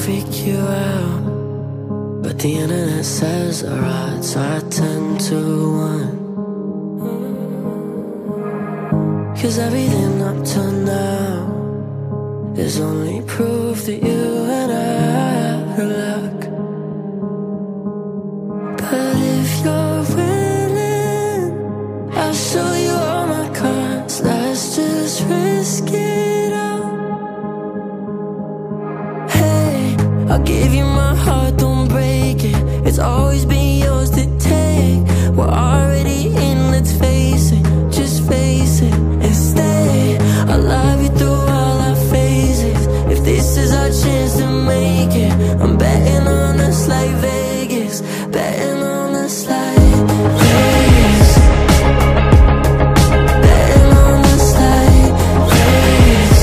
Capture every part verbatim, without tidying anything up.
freak you out, but the internet says our odds are ten to one. Cause everything up till now is only proof that you and I are luck. But if you're willing, I'll show you all my cards. Let's just risk it all. Hey, I'll give you my heart, don't break it. It's always been yours to take. We're already in, let's face it. Just face it and stay. I love you through all our phases. If this is our chance to make it, I'm betting on us like Vegas. Betting on us like Vegas. Betting on us like Vegas.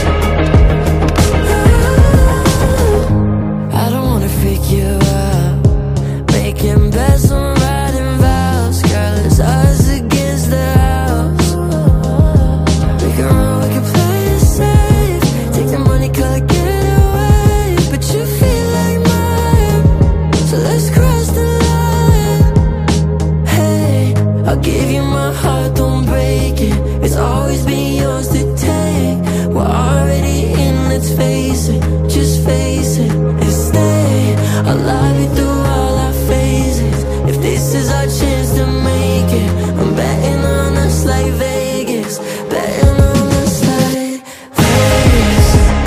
Ooh, I don't wanna freak you out, making bets on riding vows. Girl, it's us against the house. We can run, we can play it safe. Take the money, call it get away. But you feel like mine, so let's cross the line. Hey, I'll give you my heart, don't break it. It's always been yours to take. We're already in, let's face it. Just face it and stay. I love you through all our phases. If this is our chance to make it, I'm betting on us like Vegas. Betting on us like Vegas.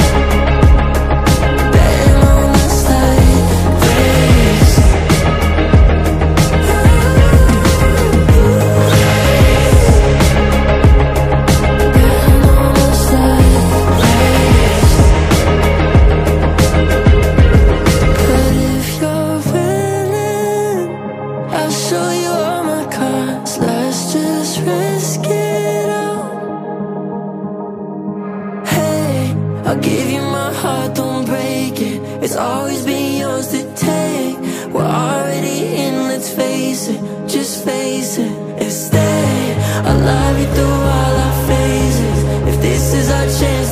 Betting on us like Vegas. Betting on us like Vegas. But if you're willing, I'll show you all my cards. Let's just risk it all. Hey, I'll give you my heart, don't break it. It's always been yours to take. We're already in, let's face it. Just face it and stay. I love you through all our phases. If this is our chance